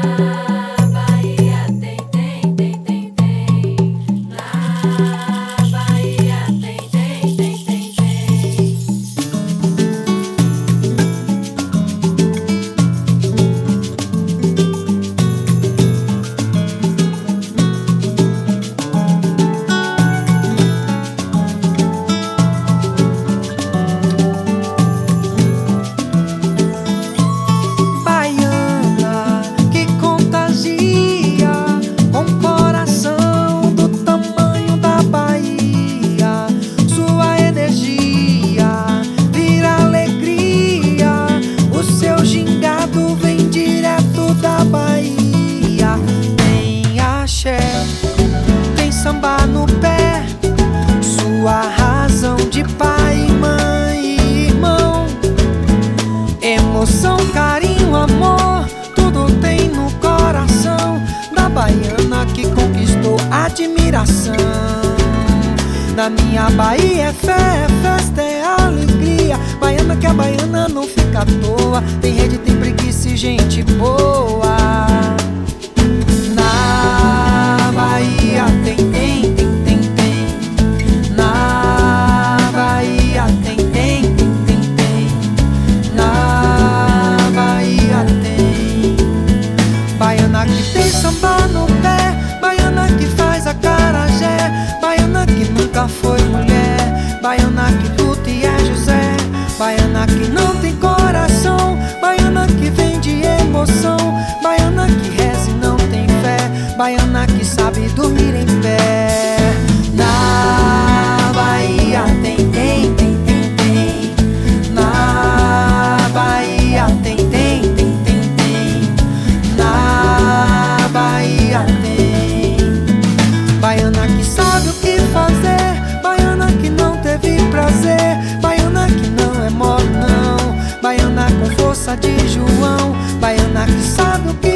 Bahia tem, tem, tem, tem, tem. Na Bahia tem, tem, tem, tem, tem. Baiana que contagia com o coração do tamanho da Bahia. Sua energia vira alegria. O seu gingado vem direto da Bahia. Tem axé, tem samba no pé. Sua razão de pai, mãe e irmão. Emoção, carinho, amor, tudo tem no coração da baiana que conquistou admiração. Na minha Bahia é fé, é festa, é alegria. Baiana que a baiana não fica à toa. Tem rede, tem preguiça e gente boa. Na Bahia tem, tem, tem, tem, tem. Na Bahia tem, tem, tem, tem, tem. Na Bahia tem. Baiana que tem samba no pé. Baiana que faz acarajé. Baiana que nunca foi mulher. Baiana que luta e é José. Baiana que não tem coração. Baiana que vem de emoção. Baiana que reza e não tem fé. Baiana que sabe dormir em pé. Na Bahia tem, tem, tem, tem, tem. Na Bahia tem, tem, tem, tem, tem. Na Bahia tem. Baiana que sabe o que fazer. Baiana que não teve prazer. Baiana que não é mole não. Baiana com força de João. Baiana que sabe o que